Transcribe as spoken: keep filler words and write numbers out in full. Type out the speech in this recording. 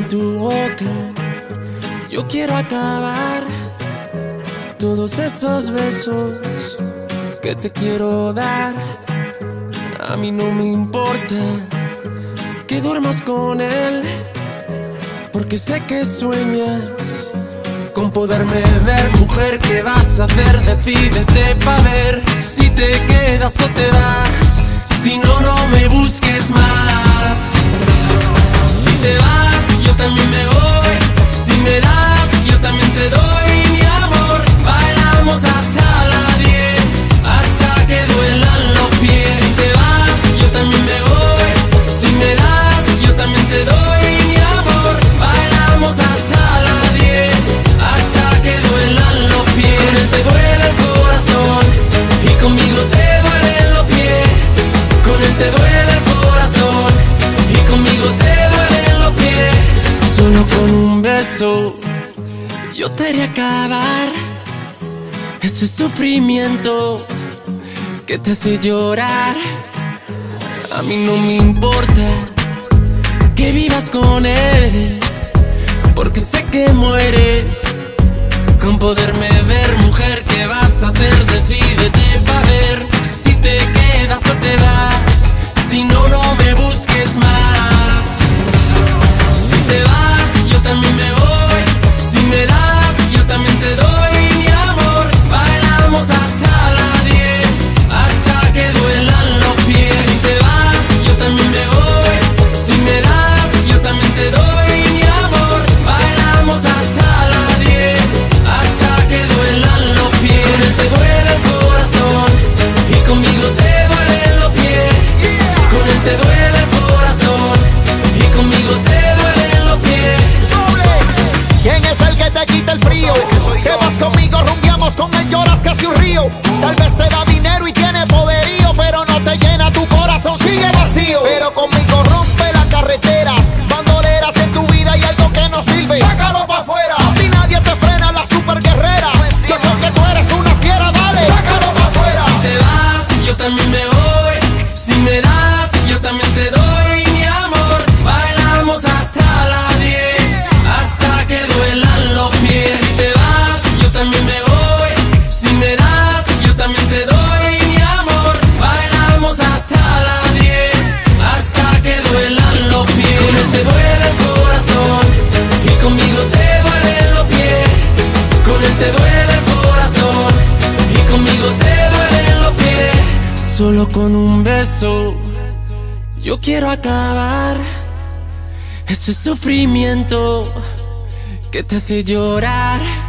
en tu boca. Yo quiero acabar todos esos besos que te quiero dar. A mí no me importa que duermas con él, porque sé que sueñas con poderme ver. Mujer, ¿qué vas a hacer? Decídete pa' ver si te quedas o te vas. Si no, no me busques más. Si te vas, yo también me voy. Si me das, yo también te doy. Mi amor, bailamos hasta las diez, hasta que duelan los pies. Si te vas, yo también me voy. Si me das, yo también te doy. Mi amor, bailamos hasta las diez, hasta que duelan los pies. Con él te duele el corazón y conmigo te duelen los pies. Con él te duele el corazón y conmigo te duelen los pies. Solo con un beso yo te haré acabar ese sufrimiento que te hace llorar. A mí no me importa que vivas con él, porque sé que mueres con poderme ver. Mujer, ¿qué vas a hacer? Decídete pa' ver si te quedas o te vas. Si no, no me busques más. Si te vas, yo también me voy. Si me das, yo también te doy. Mi amor, bailamos hasta las diez, hasta que duelan los pies. Si te vas, yo también me voy. Si me das, yo también te doy. Mi amor, bailamos hasta las diez, hasta que duelan los pies. Con él te duele el corazón y conmigo te duelen los pies. Con él te duele el corazón y conmigo te duelen los pies. ¿Quién es el que te quita el frío? Que vas conmigo, rumbiamos, con él lloras casi un río. Tal vez te da dinero y tiene poderío, pero no te llena, tu corazón sigue vacío. Pero conmigo rompe la carretera, bandoleras en tu vida y algo que no sirve, sácalo pa' afuera. A ti nadie te frena, la super guerrera. Yo sé que tú eres una fiera, dale, sácalo pa' afuera. Si te vas, yo también me voy. Si me das, yo también te doy. Mi amor, bailamos hasta las diez, hasta que duelan los pies. Si te vas, yo también me voy. Si me das, yo también te doy. Mi amor, bailamos hasta las diez, hasta que duelan los pies. Con él te duele el corazón y conmigo te duelen los pies. Con él te duele el corazón y conmigo te duelen los pies. Solo con un beso yo quiero acabar ese sufrimiento que te hace llorar.